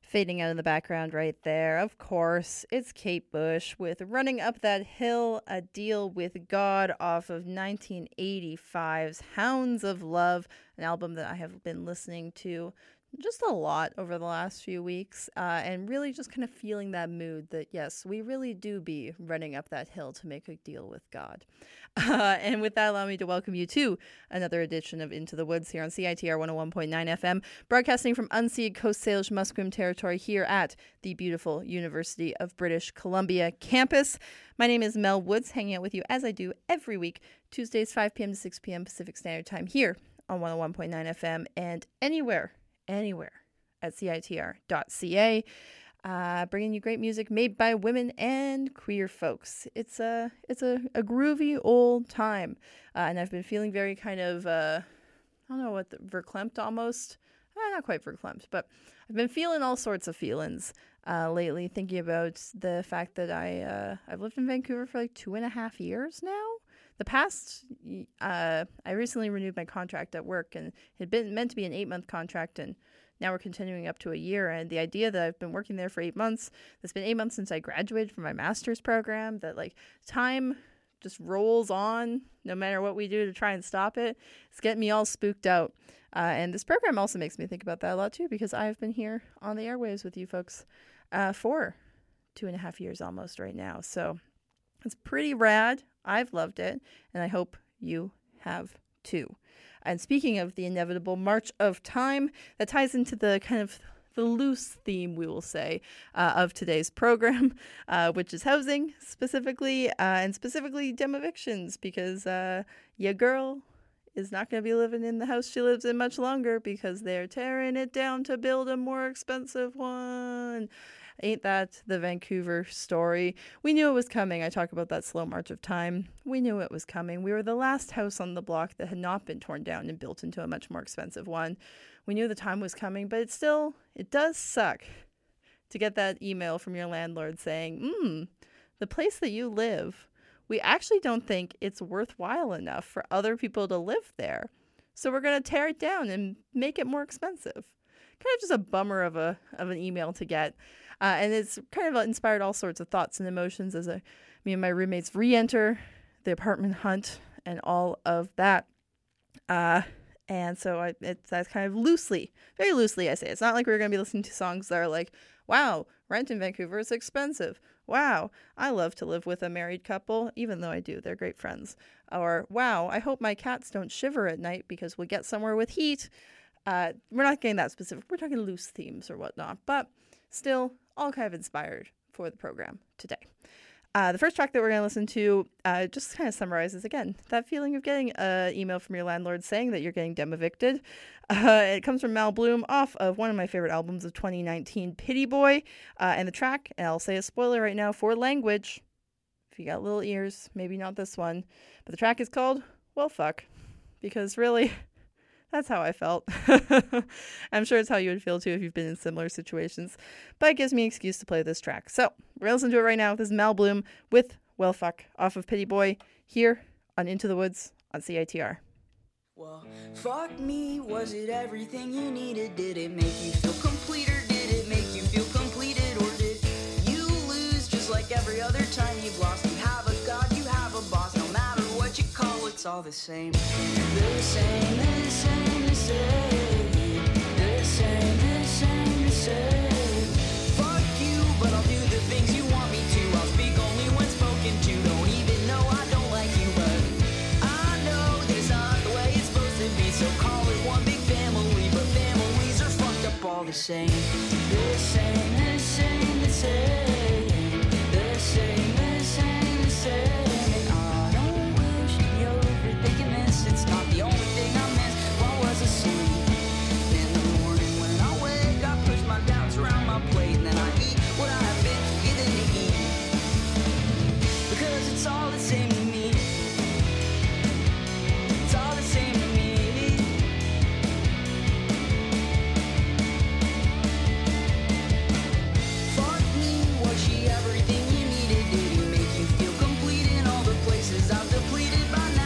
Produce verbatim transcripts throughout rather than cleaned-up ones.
Fading out in the background right there, of course, it's Kate Bush with Running Up That Hill, A Deal with God off of nineteen eighty-five's Hounds of Love, an album that I have been listening to just a lot over the last few weeks, uh, and really just kind of feeling that mood that, yes, we really do be running up that hill to make a deal with God. Uh, and with that, allow me to welcome you to another edition of Into the Woods here on C I T R one oh one point nine F M, broadcasting from unceded Coast Salish Musqueam territory here at the beautiful University of British Columbia campus. My name is Mel Woods, hanging out with you as I do every week, Tuesdays five p.m. to six p.m. Pacific Standard Time here on one oh one point nine F M and anywhere anywhere at C I T R dot C A, uh, bringing you great music made by women and queer folks. It's a it's a, a groovy old time, uh, and I've been feeling very kind of uh, I don't know what the, verklempt almost, eh, not quite verklempt, but I've been feeling all sorts of feelings uh, lately. Thinking about the fact that I uh, I've lived in Vancouver for like two and a half years now. The past, uh, I recently renewed my contract at work, and it had been meant to be an eight-month contract, and now we're continuing up to a year. And the idea that I've been working there for eight months, it's been eight months since I graduated from my master's program, that like time just rolls on no matter what we do to try and stop it. It's getting me all spooked out. Uh, and this program also makes me think about that a lot too, because I've been here on the airwaves with you folks uh, for two and a half years almost right now. So it's pretty rad. I've loved it, and I hope you have too. And speaking of the inevitable march of time, that ties into the kind of the loose theme, we will say, uh, of today's program, uh, which is housing specifically, uh, and specifically dem evictions, because uh, your girl is not going to be living in the house she lives in much longer because they're tearing it down to build a more expensive one. Ain't that the Vancouver story? We knew it was coming. I talk about that slow march of time. We knew it was coming. We were the last house on the block that had not been torn down and built into a much more expensive one. We knew the time was coming, but it still, it does suck to get that email from your landlord saying, hmm, the place that you live, we actually don't think it's worthwhile enough for other people to live there. So we're going to tear it down and make it more expensive. Kind of just a bummer of a of an email to get. Uh, and it's kind of inspired all sorts of thoughts and emotions as I, me and my roommates re-enter the apartment hunt and all of that. Uh, and so I, it's that's kind of loosely, very loosely I say. It's not like we're going to be listening to songs that are like, wow, rent in Vancouver is expensive. Wow, I love to live with a married couple, even though I do. They're great friends. Or, wow, I hope my cats don't shiver at night because we'll get somewhere with heat. Uh, we're not getting that specific. We're talking loose themes or whatnot, but still all kind of inspired for the program today. Uh, the first track that we're going to listen to uh, just kind of summarizes, again, that feeling of getting an email from your landlord saying that you're getting dem evicted. Uh, it comes from Mal Bloom off of one of my favorite albums of twenty nineteen, Pity Boy. Uh, and the track, and I'll say a spoiler right now for language, if you got little ears, maybe not this one, but the track is called Well Fuck, because really, that's how I felt. I'm sure it's how you would feel too if you've been in similar situations. But it gives me an excuse to play this track. So we're going to listen to it right now. This is Mal Bloom with Well Fuck off of Pity Boy here on Into the Woods on C I T R. Well, fuck me, was it everything you needed? Did it make you feel complete, or did it make you feel completed? Or did you lose just like every other time you've lost? You have a god, you have a boss, no matter what you call, it's all the same. The same, the same, the same. The same, the same, the same. Fuck you, but I'll do the things you want me to. I'll speak only when spoken to. Don't even know I don't like you, but I know this not the way it's supposed to be. So call it one big family, but families are fucked up all the same. The same, the same, the same. The same, the same, the same. It's not the only thing I miss while I was asleep. In the morning when I wake, I push my doubts around my plate, and then I eat what I have been given to eat. Because it's all the same to me. It's all the same to me. Fuck me, was she everything you needed? Did he make you feel complete in all the places I've depleted by now?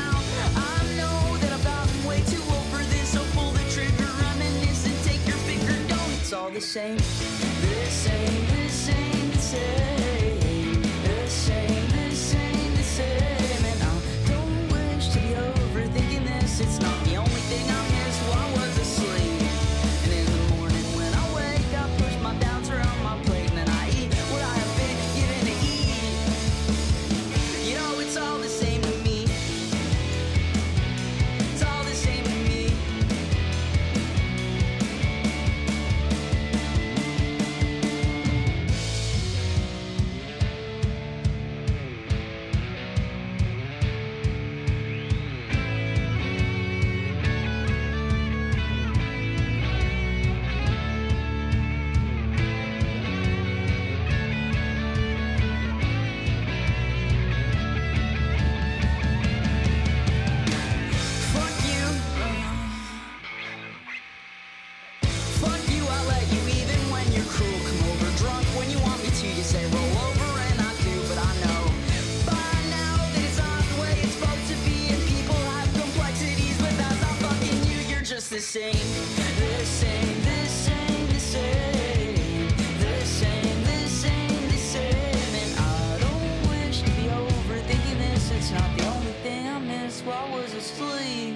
All the same, the same, the same, the same, the same, the same, the same, the same. And I don't wish to be overthinking this. It's not the only thing I missed while I was asleep.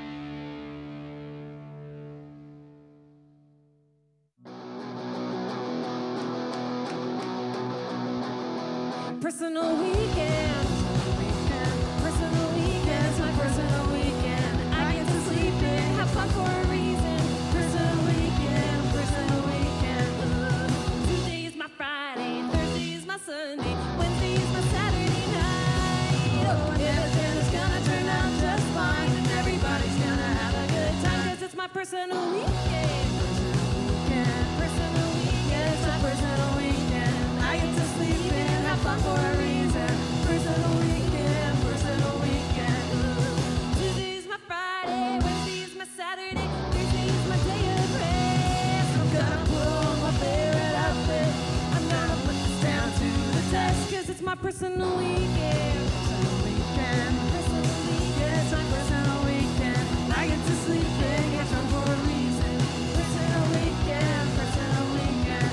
Personal weekend, personal weekend, it's my personal weekend. I get to sleep in, have fun for a reason. Personal weekend, personal weekend. Ooh. Tuesday is my Friday, Thursday is my Sunday, Wednesday is my Saturday night. Oh, and everything is gonna turn out just fine, and everybody's gonna have a good time, 'cause it's my personal weekend. Personal weekend, it's my personal weekend. I get to sleep in, have fun for a reason. Personal weekend, personal weekend. Ooh. Tuesday's my Friday, Wednesday's my Saturday, Thursday's my day of rest. I'm gonna put on my favorite outfit. I'm gonna put this down to the test, 'cause it's my personal weekend. Personal weekend, personal weekend, it's my personal weekend. I get to sleep in, get drunk for a reason. Personal weekend, personal weekend.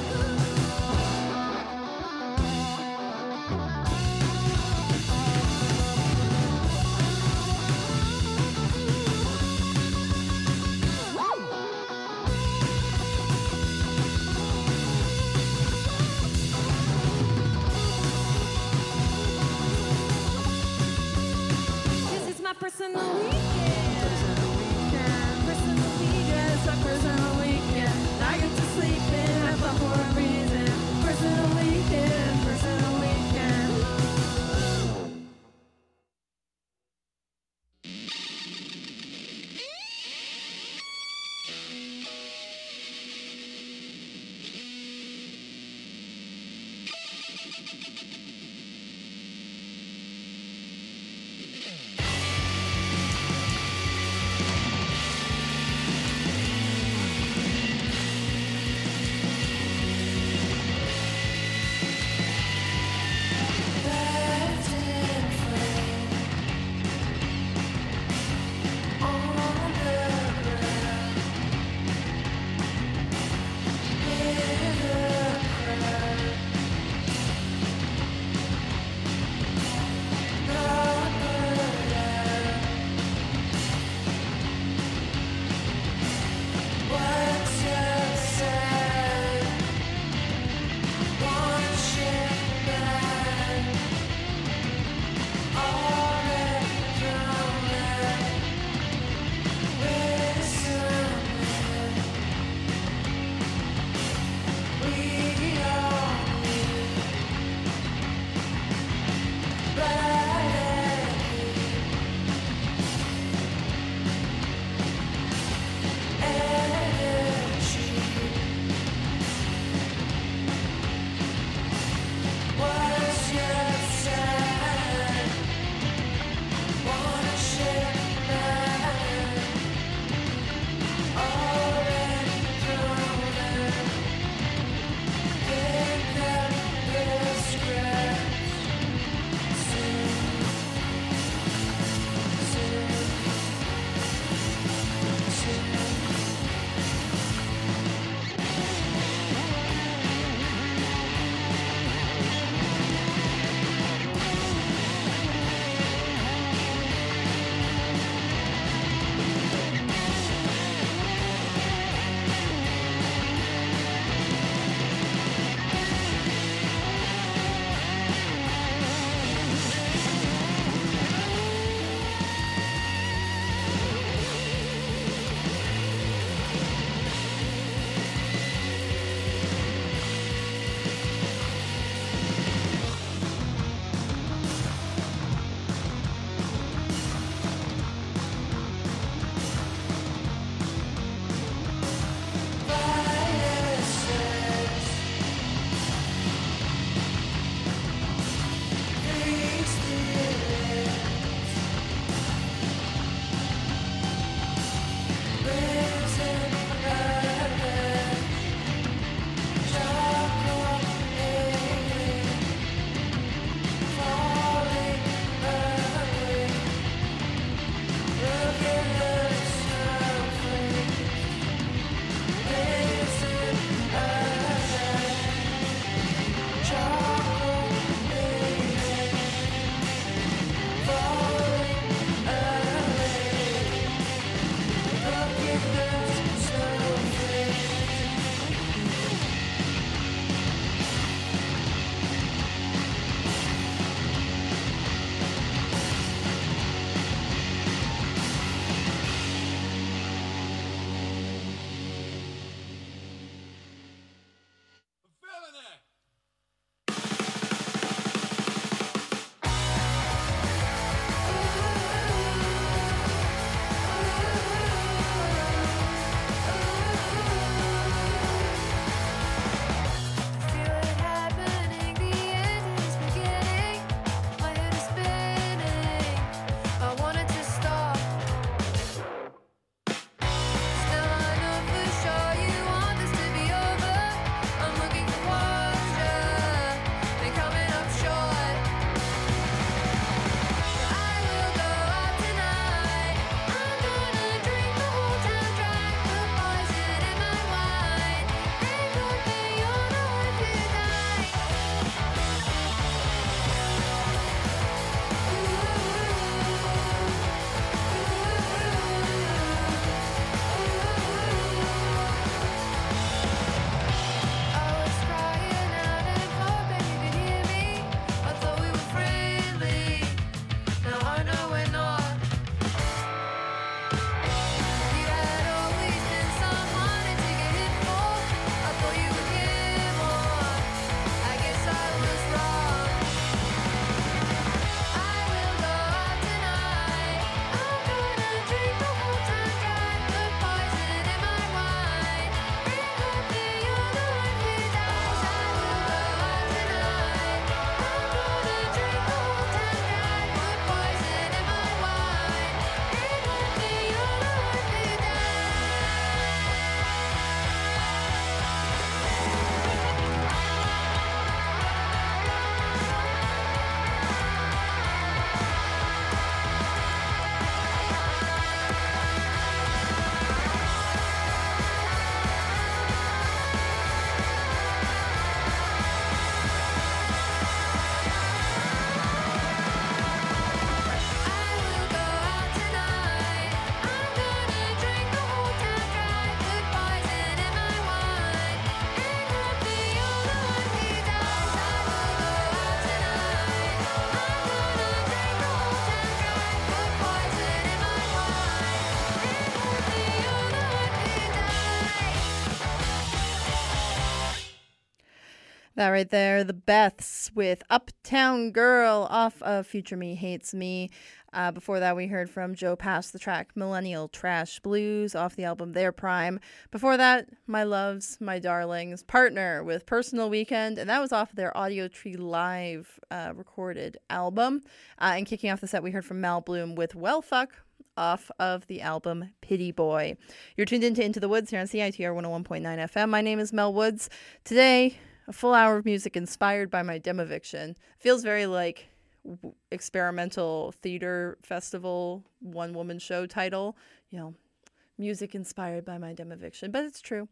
That right there, the Beths with Uptown Girl off of Future Me Hates Me. Uh, before that, we heard from Joe Pass the track Millennial Trash Blues off the album Their Prime. Before that, My Loves, My Darlings, Partner with Personal Weekend, and that was off their Audio Tree Live uh, recorded album. Uh, and kicking off the set, we heard from Mal Bloom with Well Fuck off of the album Pity Boy. You're tuned into Into the Woods here on C I T R one oh one point nine F M. My name is Mel Woods. Today, a full hour of music inspired by my Demoviction. Feels very like w- experimental theater festival one-woman show title. You know, music inspired by my Demoviction. But it's true.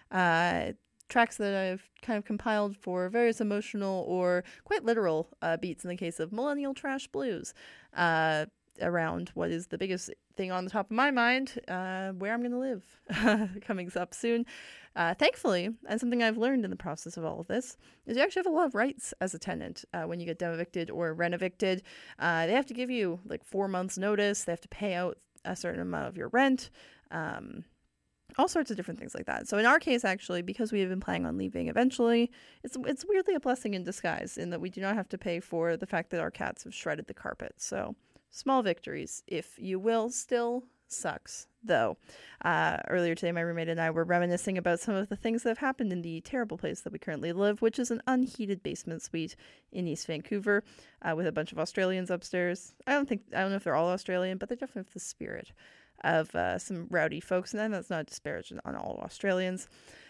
Uh, tracks that I've kind of compiled for various emotional or quite literal uh, beats in the case of Millennial Trash Blues. Uh, around what is the biggest thing on the top of my mind, uh, where I'm going to live, coming up soon. Uh, thankfully, and something I've learned in the process of all of this, is you actually have a lot of rights as a tenant uh, when you get demo-evicted or rent-evicted. Uh, they have to give you like four months notice. They have to pay out a certain amount of your rent. Um, all sorts of different things like that. So in our case, actually, because we have been planning on leaving eventually, it's it's weirdly a blessing in disguise in that we do not have to pay for the fact that our cats have shredded the carpet. So small victories, if you will. Still sucks, though. Uh, earlier today, my roommate and I were reminiscing about some of the things that have happened in the terrible place that we currently live, which is an unheated basement suite in East Vancouver uh, with a bunch of Australians upstairs. I don't think, I don't know if they're all Australian, but they definitely have the spirit of uh, some rowdy folks, and that's not a disparagement on all Australians.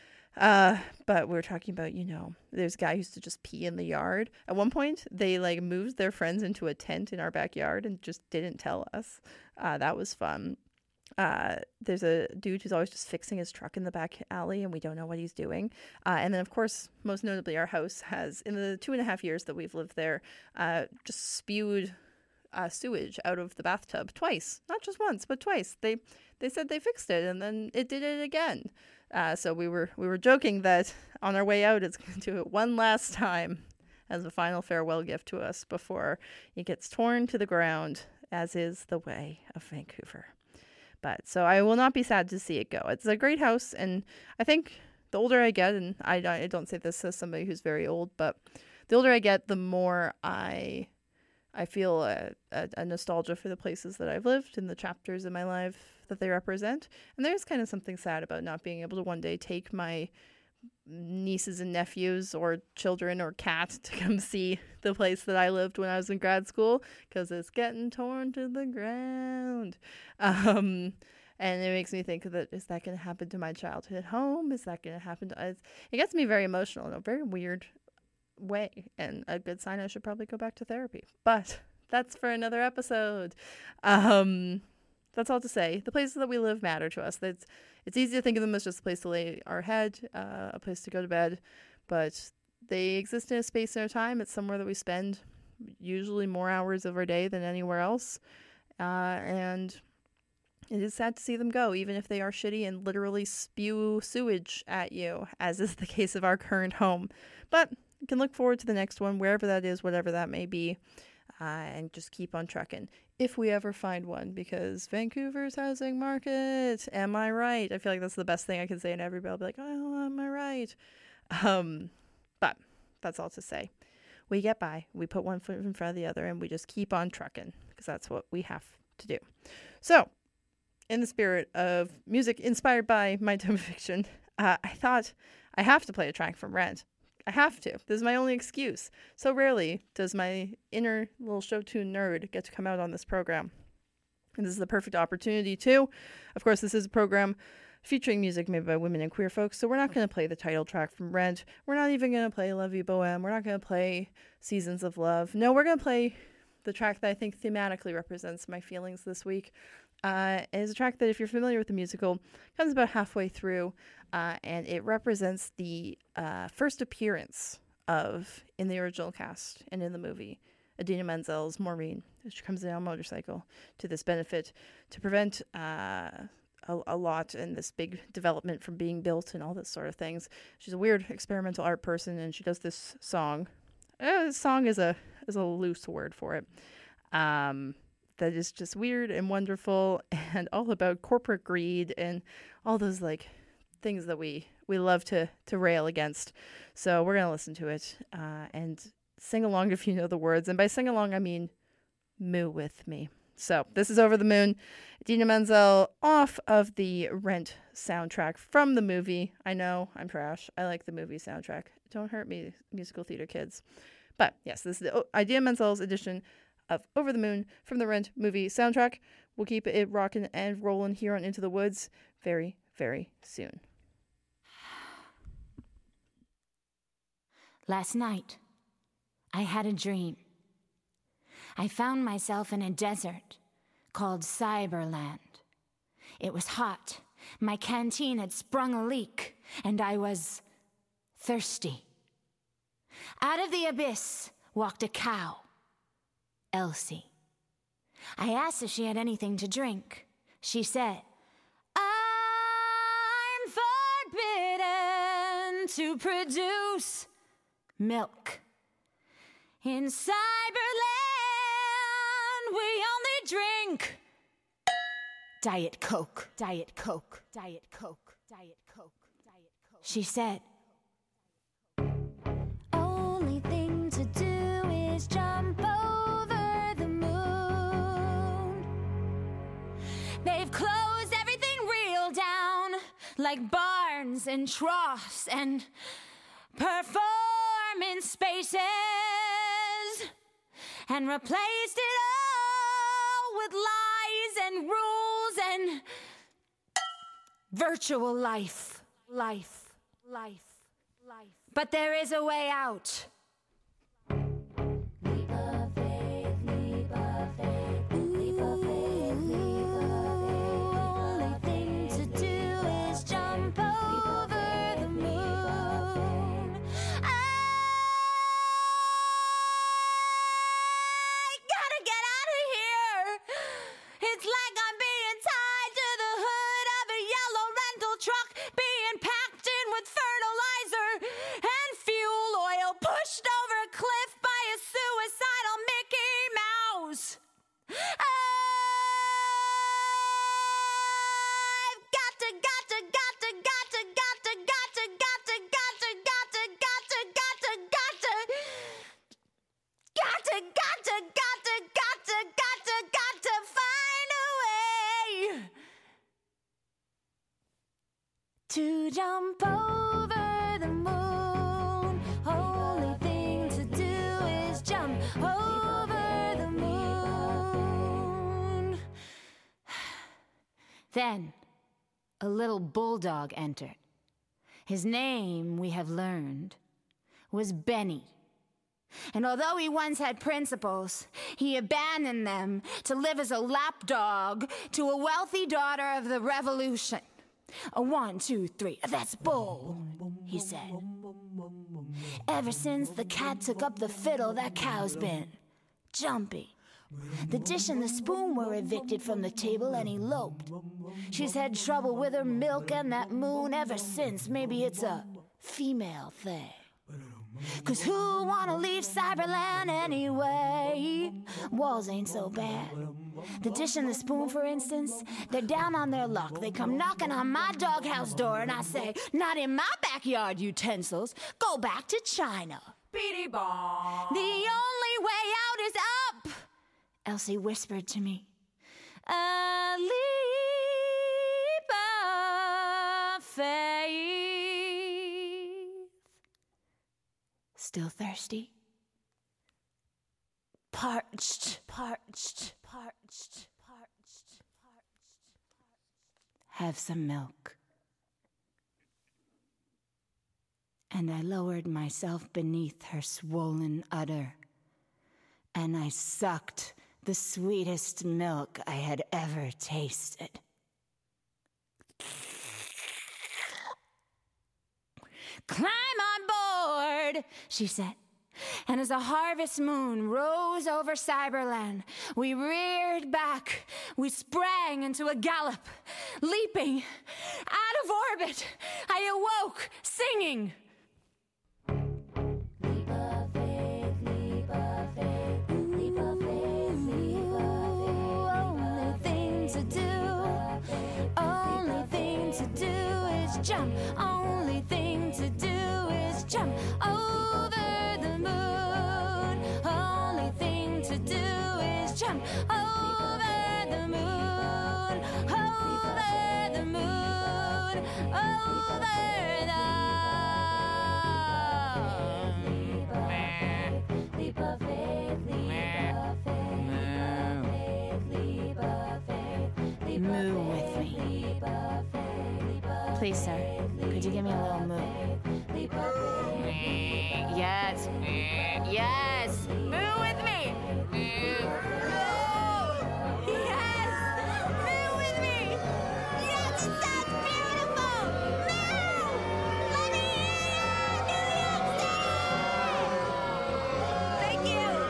Uh, but we're talking about, you know, there's a guy who used to just pee in the yard. At one point, they like moved their friends into a tent in our backyard and just didn't tell us. Uh, that was fun. Uh, there's a dude who's always just fixing his truck in the back alley and we don't know what he's doing. Uh, and then of course, most notably, our house has, in the two and a half years that we've lived there, uh, just spewed uh, sewage out of the bathtub twice. Not just once, but twice. They, they said they fixed it and then it did it again. Uh, so we were we were joking that on our way out, it's going to do it one last time as a final farewell gift to us before it gets torn to the ground, as is the way of Vancouver. But so I will not be sad to see it go. It's a great house, and I think the older I get, and I, I don't say this as somebody who's very old, but the older I get, the more I I feel a, a, a nostalgia for the places that I've lived and the chapters in my life that they represent. And there's kind of something sad about not being able to one day take my nieces and nephews or children or cat to come see the place that I lived when I was in grad school, because it's getting torn to the ground. Um, and it makes me think that, is that going to happen to my childhood home? Is that going to happen to us? It gets me very emotional in a very weird way, and a good sign I should probably go back to therapy. But that's for another episode. Um, that's all to say. The places that we live matter to us. That's It's easy to think of them as just a place to lay our head, uh, a place to go to bed, but they exist in a space and a time. It's somewhere that we spend usually more hours of our day than anywhere else. Uh, and it is sad to see them go, even if they are shitty and literally spew sewage at you, as is the case of our current home. But you can look forward to the next one, wherever that is, whatever that may be, uh, and just keep on trucking. If we ever find one, because Vancouver's housing market, am I right? I feel like that's the best thing I can say, and everybody will be like, oh, am I right? Um, but that's all to say. We get by. We put one foot in front of the other, and we just keep on trucking, because that's what we have to do. So, in the spirit of music inspired by my Demoviction, uh, I thought I have to play a track from Rent. I have to. This is my only excuse. So rarely does my inner little show tune nerd get to come out on this program. And this is the perfect opportunity too. Of course, this is a program featuring music made by women and queer folks, so we're not going to play the title track from Rent. We're not even going to play Love You Bohème. We're not going to play Seasons of Love. No, we're going to play the track that I think thematically represents my feelings this week. Uh, it is a track that, if you're familiar with the musical, comes about halfway through, uh, and it represents the uh, first appearance of, in the original cast and in the movie, Idina Menzel's Maureen. She comes in on a motorcycle to this benefit to prevent uh, a, a lot and this big development from being built and all this sort of things. She's a weird experimental art person, and she does this song. Uh, song is a is a loose word for it. Um... that is just weird and wonderful and all about corporate greed and all those like things that we we love to to rail against. So we're gonna listen to it uh, and sing along if you know the words. And by sing along, I mean moo with me. So this is Over the Moon, Idina Menzel, off of the Rent soundtrack from the movie. I know, I'm trash. I like the movie soundtrack. Don't hurt me, musical theater kids. But yes, this is the Idina Menzel's edition of Over the Moon from the Rent movie soundtrack. We'll keep it rocking and rolling here on Into the Woods very, very soon. Last night, I had a dream. I found myself in a desert called Cyberland. It was hot. My canteen had sprung a leak, and I was thirsty. Out of the abyss walked a cow, Elsie. I asked if she had anything to drink. She said, I'm forbidden to produce milk. In Cyberland, we only drink Diet Coke, Diet Coke, Diet Coke, Diet Coke, Diet Coke. She said, only thing to do is jump over the moon. They've closed everything real down, like barns and troughs and performance spaces, and replaced it all with lies and rules and virtual life, life, life, life. But there is a way out. Leap of faith, leap of faith, leap of faith, leap of faith. Only thing to do is jump over the moon. I gotta get out of here. It's like I'm being tied to the hood of a yellow rental truck, being packed in with fertilizer and fuel oil, pushed over a cliff by a suicidal Mickey Mouse. I've got to, got to, got to, got to, got to, got to, got to, got to, got to, got to, got to, got to, got to, got to, got to, got to, got to, got to find a way to jump over the moon. Only thing to do is jump over the moon. Then a little bulldog entered. His name, we have learned, was Benny. And although he once had principles, he abandoned them to live as a lapdog to a wealthy daughter of the revolution. A one, two, three, that's bull, he said. Ever since the cat took up the fiddle, that cow's been jumpy. The dish and the spoon were evicted from the table and eloped. She's had trouble with her milk and that moon ever since. Maybe it's a female thing. Cause who wanna leave Cyberland anyway? Walls ain't so bad. The dish and the spoon, for instance, they're down on their luck. They come knocking on my doghouse door and I say, not in my backyard utensils. Go back to China. Beady bong. The only way out is up, Elsie whispered to me. A leap of faith. Still thirsty? Parched, parched, parched, parched, parched. Have some milk. And I lowered myself beneath her swollen udder, and I sucked the sweetest milk I had ever tasted. Climb on board, she said. And as a harvest moon rose over Cyberland, we reared back. We sprang into a gallop, leaping out of orbit. I awoke singing. Leap of faith, leap of faith, leap of faith, leap of faith. Only thing to do, only thing to do is jump. Only ocean, over the moon, over the moon, over the leap of faith, leap of faith, leap of faith, leap of faith, moo with me. Please, sir, could you give me a little moo? Yes. Yes. Moo with me. Moo. Yes. Moo with me. Yes, it sounds beautiful. Moo. Let me hear New York City. Thank you.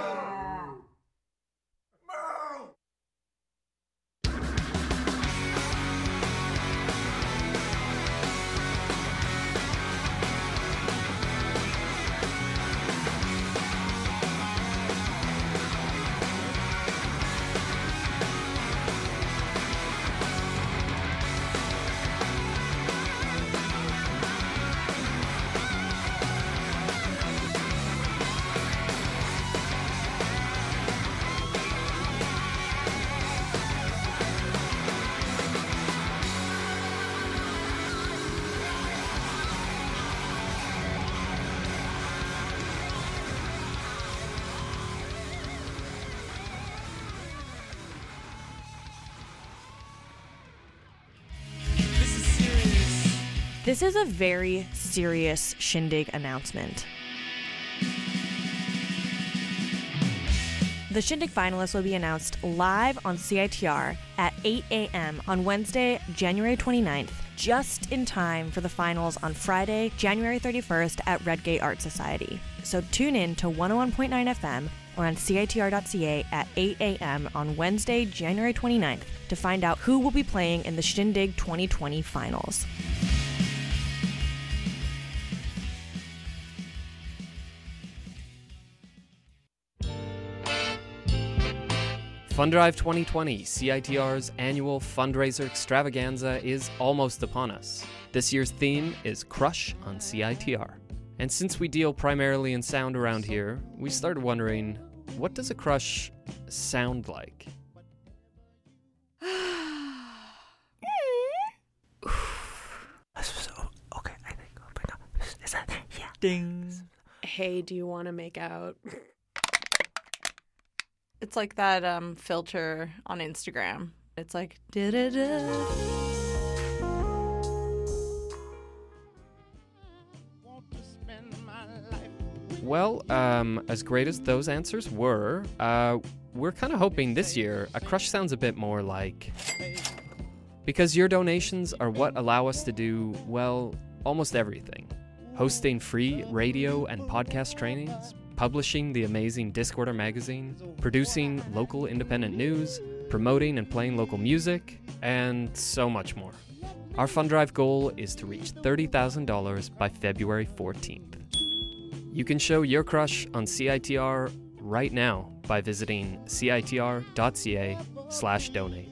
This is a very serious Shindig announcement. The Shindig finalists will be announced live on C I T R at eight a.m. on Wednesday, January twenty-ninth, just in time for the finals on Friday, January thirty-first at Redgate Art Society. So tune in to one oh one point nine F M or on C I T R dot C A at eight a.m. on Wednesday, January twenty-ninth to find out who will be playing in the Shindig twenty twenty finals. FundDrive twenty twenty, C I T R's annual fundraiser extravaganza, is almost upon us. This year's theme is Crush on C I T R. And since we deal primarily in sound around here, we started wondering, what does a crush sound like? Okay, I think, oh my God, is that, yeah. Ding. Hey, do you want to make out? It's like that um, filter on Instagram. It's like, da-da-da. Well, um, as great as those answers were, uh, we're kind of hoping this year a crush sounds a bit more like... Because your donations are what allow us to do, well, almost everything. Hosting free radio and podcast trainings, publishing the amazing Discorder magazine, producing local independent news, promoting and playing local music, and so much more. Our FundDrive goal is to reach thirty thousand dollars by February fourteenth. You can show your crush on C I T R right now by visiting C I T R dot C A slash donate.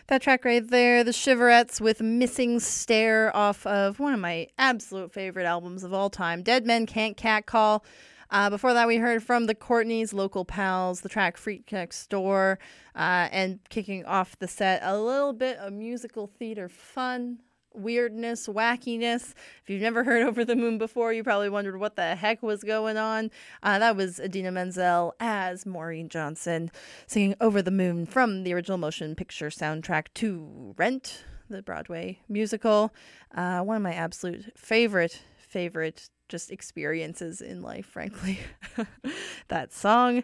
That track right there, the Shiverettes with Missing Stare off of one of my absolute favorite albums of all time, Dead Men Can't Catcall. Uh, before that, we heard from the Courtneys, Local Pals, the track Freak Next Door, uh, and kicking off the set, a little bit of musical theater fun, weirdness, wackiness. If you've never heard Over the Moon before, you probably wondered what the heck was going on. Uh, that was Idina Menzel as Maureen Johnson singing Over the Moon from the original motion picture soundtrack to Rent, the Broadway musical. Uh, one of my absolute favorite, favorite just experiences in life, frankly. That song.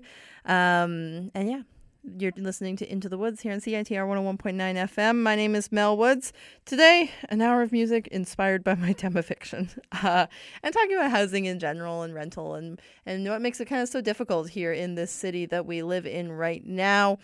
Um, and yeah. You're listening to Into the Woods here on C I T R one oh one point nine F M. My name is Mel Woods. Today, an hour of music inspired by my demofiction. Uh, and talking about housing in general and rental and, and what makes it kind of so difficult here in this city that we live in right now.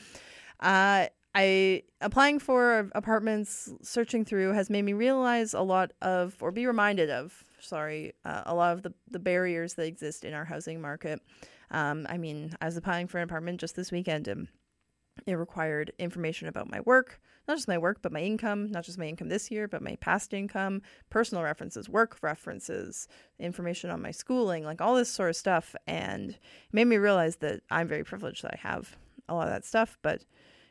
Uh, I applying for apartments, searching through, has made me realize a lot of, or be reminded of, sorry, uh, a lot of the, the barriers that exist in our housing market. Um, I mean, I was applying for an apartment just this weekend, and it required information about my work, not just my work, but my income, not just my income this year, but my past income, personal references, work references, information on my schooling, like all this sort of stuff. And it made me realize that I'm very privileged that I have a lot of that stuff. But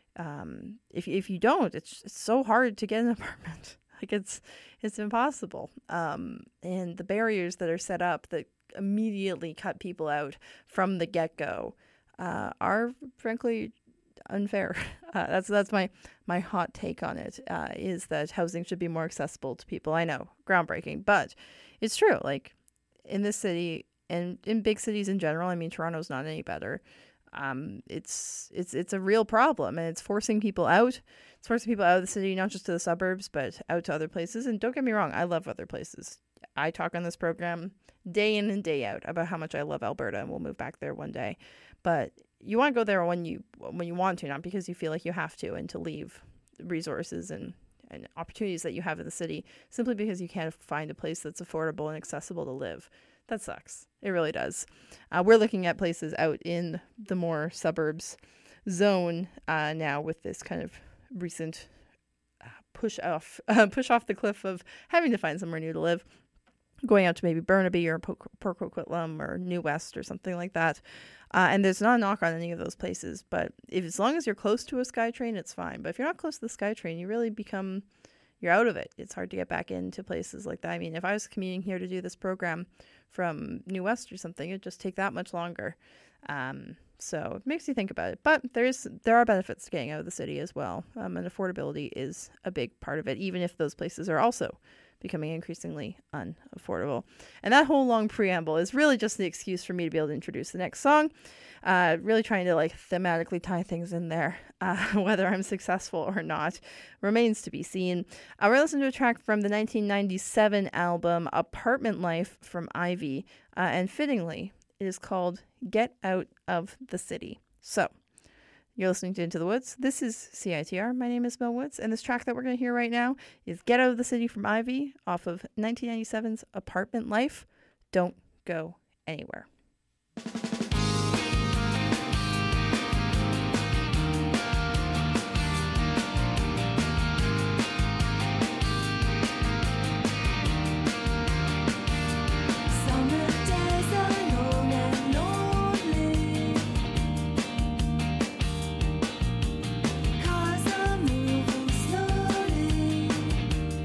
um, if, if you don't, it's, it's so hard to get an apartment. Like it's, it's impossible. Um, and the barriers that are set up that immediately cut people out from the get-go uh, are frankly unfair. Uh, that's that's my my hot take on it. Uh, is that housing should be more accessible to people. I know, groundbreaking, but it's true. Like in this city and in big cities in general. I mean, Toronto's not any better. Um, it's it's it's a real problem, and it's forcing people out. It's forcing people out of the city, not just to the suburbs, but out to other places. And don't get me wrong, I love other places. I talk on this program day in and day out about how much I love Alberta, and we'll move back there one day. But you want to go there when you when you want to, not because you feel like you have to, and to leave resources and, and opportunities that you have in the city simply because you can't find a place that's affordable and accessible to live. That sucks. It really does. Uh, we're looking at places out in the more suburbs zone uh, now with this kind of recent uh, push off uh, push off the cliff of having to find somewhere new to live. Going out to maybe Burnaby or Port Coquitlam or New West or something like that. Uh, and there's not a knock on any of those places, but if as long as you're close to a SkyTrain, it's fine. But if you're not close to the SkyTrain, you really become, you're out of it. It's hard to get back into places like that. I mean, if I was commuting here to do this program from New West or something, it'd just take that much longer. Um, so it makes you think about it. But there is there are benefits to getting out of the city as well. Um, and affordability is a big part of it, even if those places are also becoming increasingly unaffordable. And that whole long preamble is really just the excuse for me to be able to introduce the next song. Uh, really trying to like thematically tie things in there. Uh, whether I'm successful or not remains to be seen. Uh, we're listening to a track from the nineteen ninety-seven album Apartment Life from Ivy. Uh, and fittingly, it is called Get Out of the City. So, you're listening to Into the Woods. This is C I T R. My name is Mel Woods, and this track that we're going to hear right now is Get Out of the City from Ivy off of nineteen ninety-seven's Apartment Life. Don't go anywhere.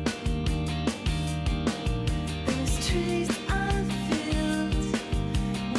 Trees are filled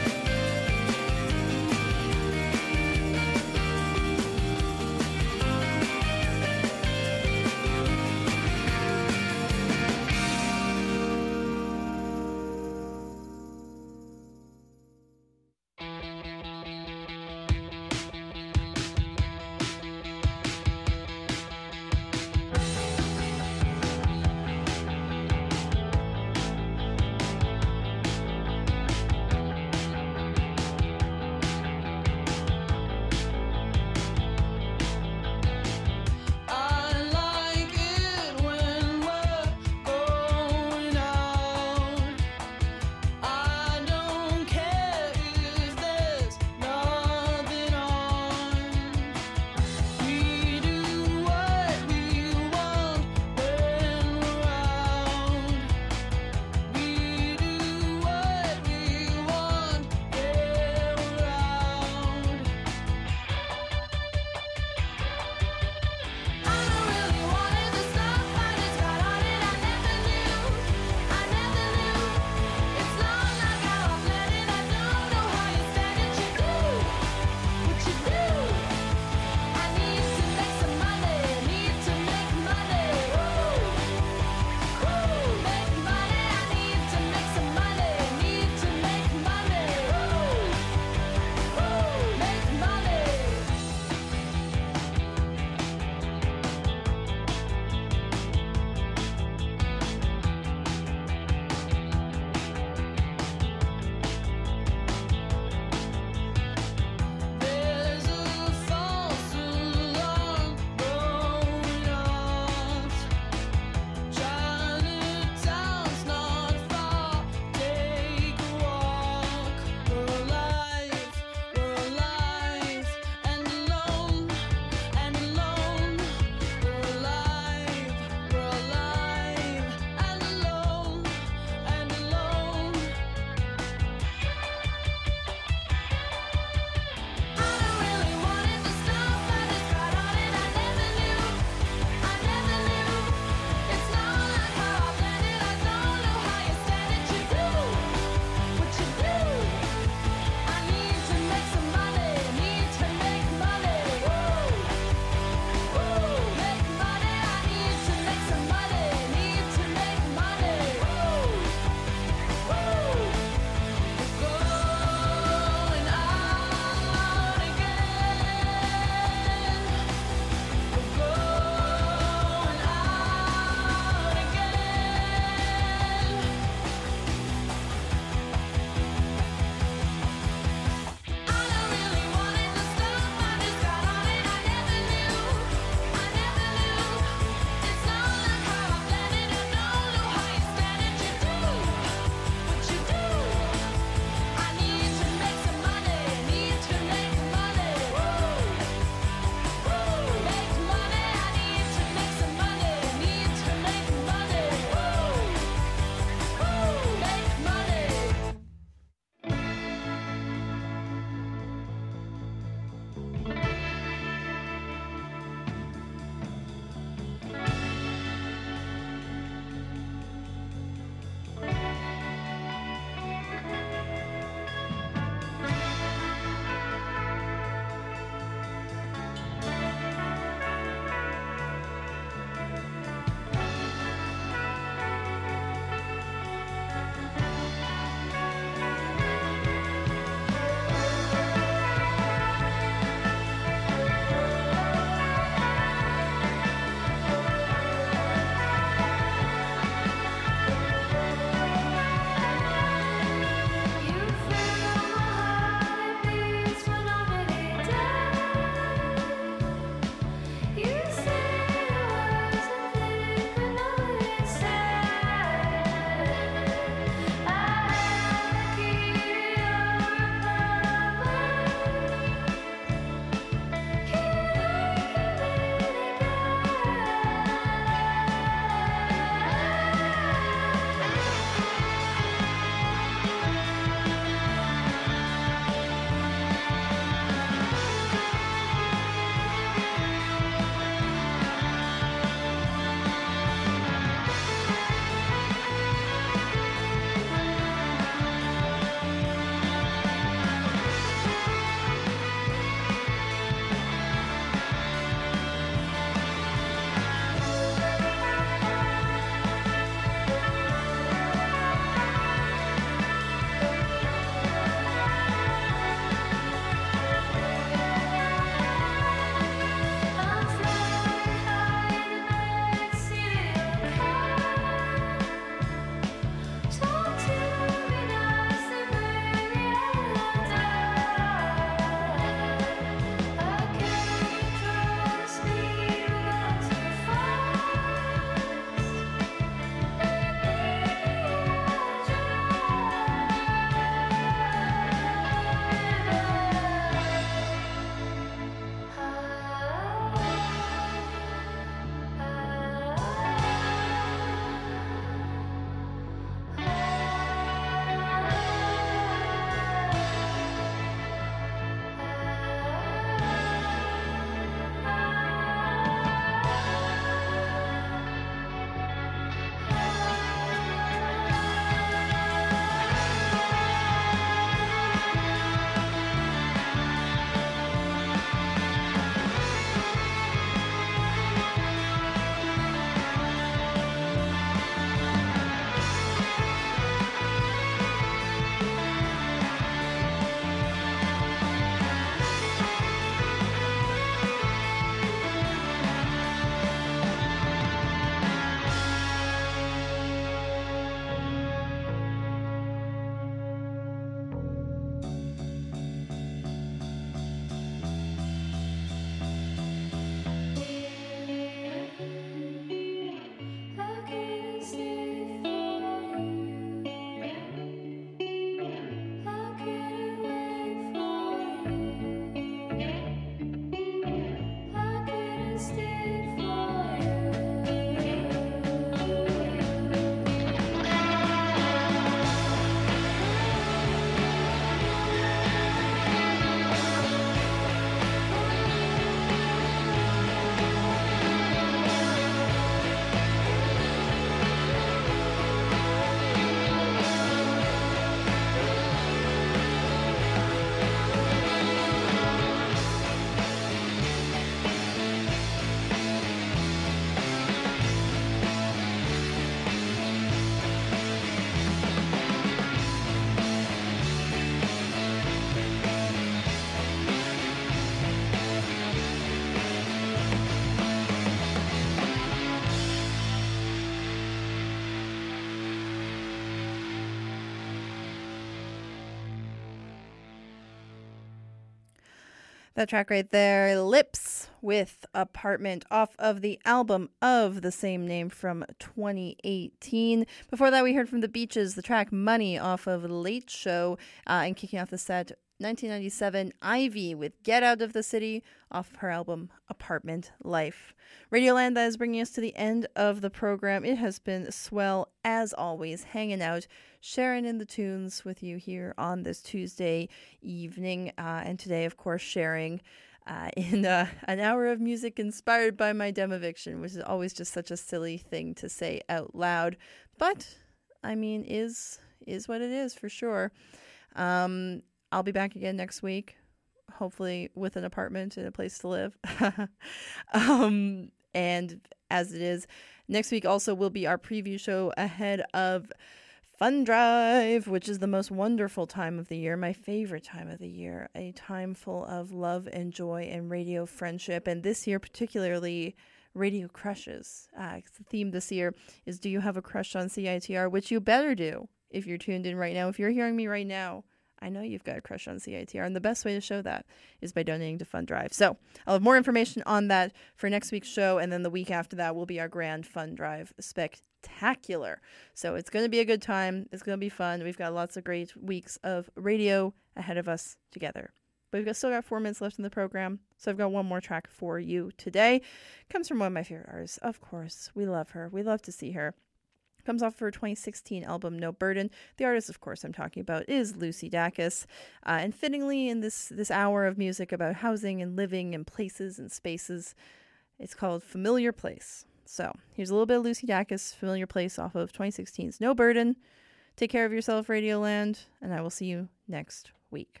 That track right there, Lips with Apartment, off of the album of the same name from twenty eighteen. Before that, we heard from The Beaches, the track Money, off of Late Show. Uh, and kicking off the set, nineteen ninety-seven, Ivy with Get Out of the City, off of her album Apartment Life. Radioland, that is bringing us to the end of the program. It has been swell, as always, hanging out, sharing in the tunes with you here on this Tuesday evening. Uh, and today, of course, sharing uh, in uh, an hour of music inspired by my Demoviction, which is always just such a silly thing to say out loud. But, I mean, is is what it is for sure. Um, I'll be back again next week, hopefully with an apartment and a place to live. um, and as it is, next week also will be our preview show ahead of Fun Drive, which is the most wonderful time of the year, my favorite time of the year, a time full of love and joy and radio friendship. And this year particularly, radio crushes. Uh, the theme this year is Do You Have a Crush on C I T R? Which you better do if you're tuned in right now. If you're hearing me right now, I know you've got a crush on C I T R, and the best way to show that is by donating to Fund Drive. So I'll have more information on that for next week's show, and then the week after that will be our grand Fund Drive Spectacular. So it's going to be a good time. It's going to be fun. We've got lots of great weeks of radio ahead of us together. But we've got, still got four minutes left in the program, so I've got one more track for you today. Comes from one of my favorite artists, of course. We love her. We love to see her. Comes off her twenty sixteen album, No Burden. The artist, of course, I'm talking about is Lucy Dacus. Uh, and fittingly, in this, this hour of music about housing and living and places and spaces, it's called Familiar Place. So here's a little bit of Lucy Dacus, Familiar Place, off of twenty sixteen's No Burden. Take care of yourself, Radioland, and I will see you next week.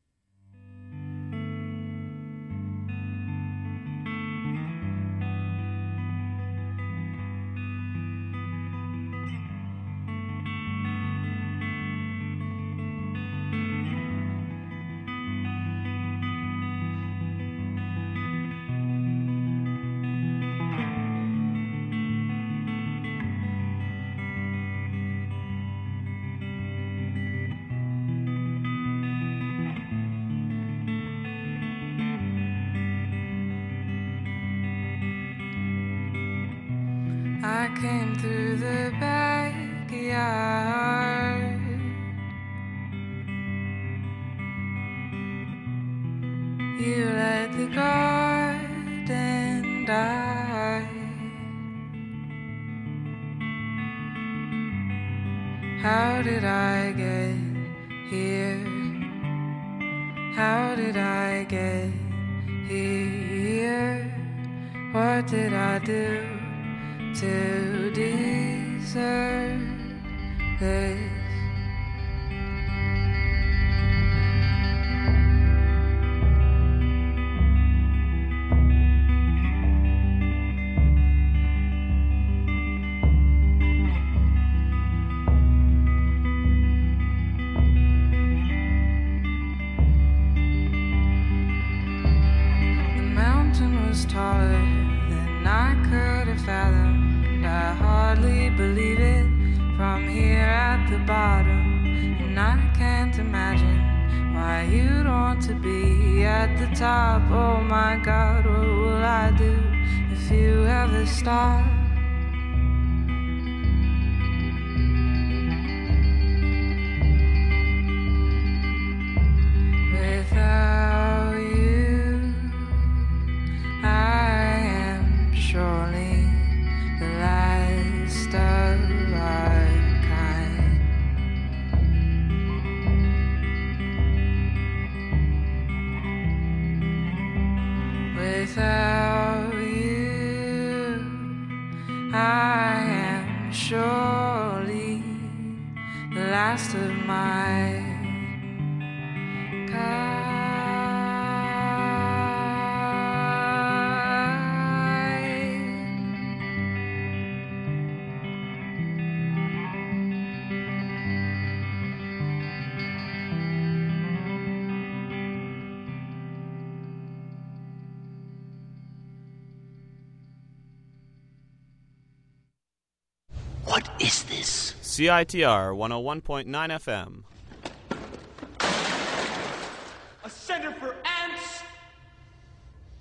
I came through the backyard. You let the garden die. How did I get here? How did I get here? What did I do to deserve this? The mountain was taller than I could have fathomed. I hardly believe it from here at the bottom. And I can't imagine why you'd want to be at the top. Oh my God, what will I do if you ever stop? Without you, I am surely the last of our kind. Without you, I am surely the last of my kind. What is this? C I T R one oh one point nine F M. A center for ants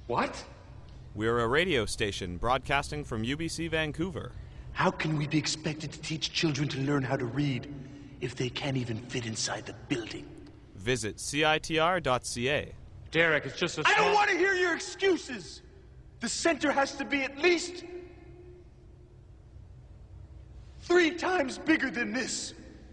What? We're a radio station broadcasting from U B C Vancouver. How can we be expected to teach children to learn how to read if they can't even fit inside the building? Visit C I T R dot C A. Derek, it's just a I small... don't want to hear your excuses! The center has to be at least three times bigger than this.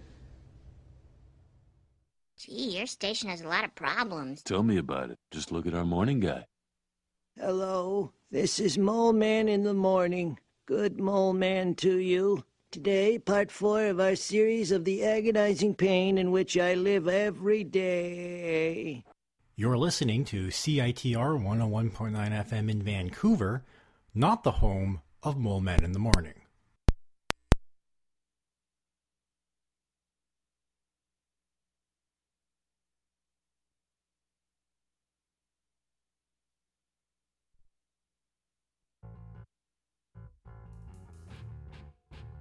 Gee, your station has a lot of problems. Tell me about it. Just look at our morning guy. Hello, this is Mole Man in the morning. Good Mole Man to you. Today, part four of our series of the agonizing pain in which I live every day. You're listening to C I T R one oh one point nine F M in Vancouver, not the home of Mole Man in the Morning.